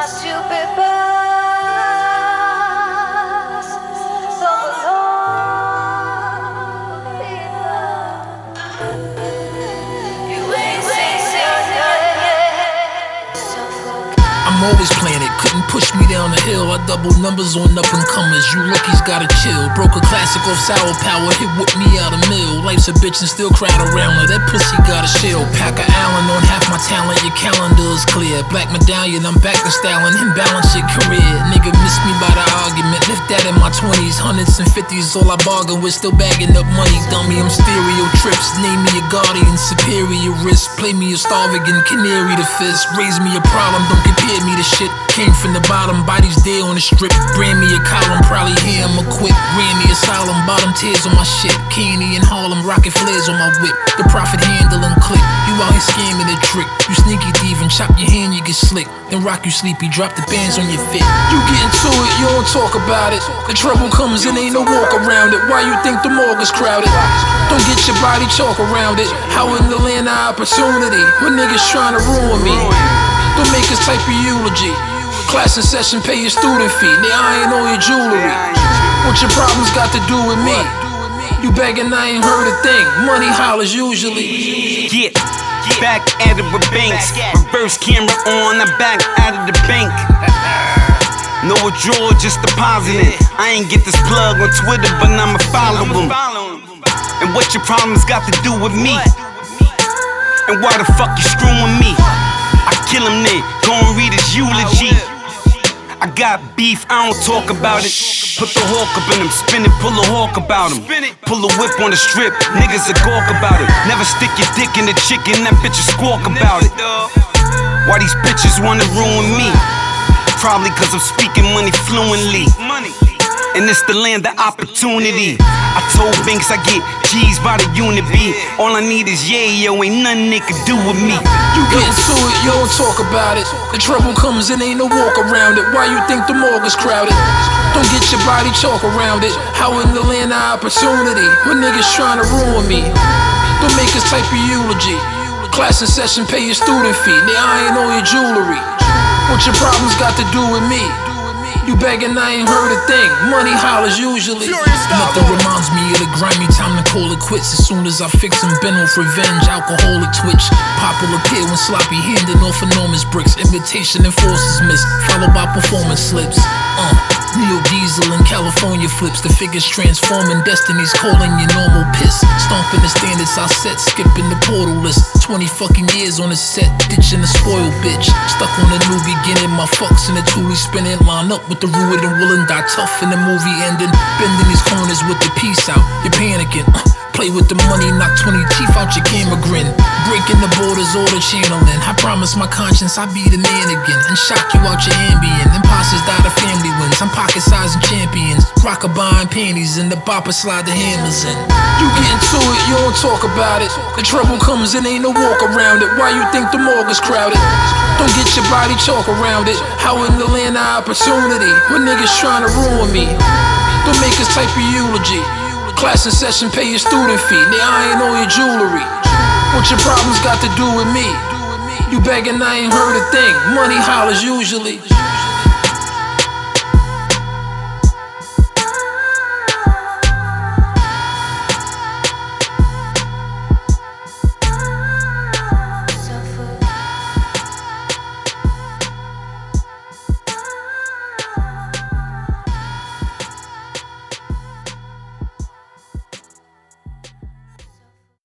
stupid past. So lonely now. You ain't seen yet. I'm always playing it, couldn't push me down the hill. I double numbers on up and comers, you rookies gotta chill. Broke a classic off sour power, hit whip me out a mill. Life's a bitch and still crowd around her, that pussy got a shield. Pack a Allen on half my talent, your calendar is clear. Black medallion, I'm back to styling, imbalance your career. Nigga miss me by the argument, lift that in my 20s. Hundreds and 50s, all I bargain with, still bagging up money. Dummy, I'm stereo trips, name me a guardian, superior risk. Play me a starving canary to fist. Raise me a problem, don't compare me to shit. Came from the bottom, bodies there on the strip. Brand me a column, probably hear I'm equipped. Ran me asylum, bottom tears on my shit. Candy in Harlem, rocket flares on my whip. The profit handling click. You out here scamming a trick. You sneaky thief and chop your hand, you get slick. Then rock you sleepy, drop the bands on your fit. You get into it, you don't talk about it. The trouble comes and ain't no walk around it. Why you think the morgue is crowded? Don't get your body chalk around it. How in the land of opportunity when niggas trying to ruin me? Don't make us type your eulogy. Class in session, pay your student fee. They eyeing all your jewelry. What your problems got to do with me? You begging, I ain't heard a thing. Money hollers usually. Get back at it with banks. Reverse camera on, I'm back out of the bank. No withdrawal, just depositing. I ain't get this plug on Twitter, but I'ma follow him. And what your problems got to do with me? And why the fuck you screwing me? I kill him then, go and read his eulogy. I got beef, I don't talk about it. Put the hawk up in him, spin it, pull a hawk about him. Pull a whip on the strip, niggas a gawk about it. Never stick your dick in the chicken, that bitch a squawk about it. Why these bitches wanna ruin me? Probably cause I'm speaking money fluently. And it's the land of opportunity. I told Banks I get G's by the unit B. All I need is yo, ain't nothing they can do with me. You get into it, you don't talk about it. The trouble comes and ain't no walk around it. Why you think the morgue is crowded? Don't get your body chalk around it. How in the land of opportunity when niggas trying to ruin me? Don't make us type your eulogy. Class in session, pay your student fee. They eyeing all your jewelry. What your problems got to do with me? You begging, I ain't heard a thing. Money hollers usually. Nothing reminds me of the grimy time to call it quits. As soon as I fix them, been off revenge, alcoholic twitch. Popular peer when sloppy handing off enormous bricks. Invitation and forces missed, followed by performance slips. Neo Diesel in California flips. The figures transforming, destinies calling your normal piss. Stomping the standards I set, skipping the portal list. 20 fucking years on the set, ditching the spoiled bitch. Stuck on a new beginning, my fucks in the Thule spinning. Line up with the ruined and willing, die tough in the movie ending. Bending these corners with the peace out, you're panicking. Play with the money, knock 20 teeth out your camera grin. Breaking the borders, all the channeling. I promise my conscience I'll be the man again. And shock you out your ambient. Imposters die, the family wins. I'm pocket sizing champions. Rockabye and panties and the bopper slide the hammers in. You get into it, you don't talk about it. The trouble comes and ain't no walk around it. Why you think the morgue is crowded? Don't get your body chalk around it. How in the land of opportunity when niggas trying to ruin me? Don't make us type your eulogy. Class in session, pay your student fee. They eyeing all your jewelry. What your problems got to do with me? You begging, I ain't heard a thing. Money hollers usually.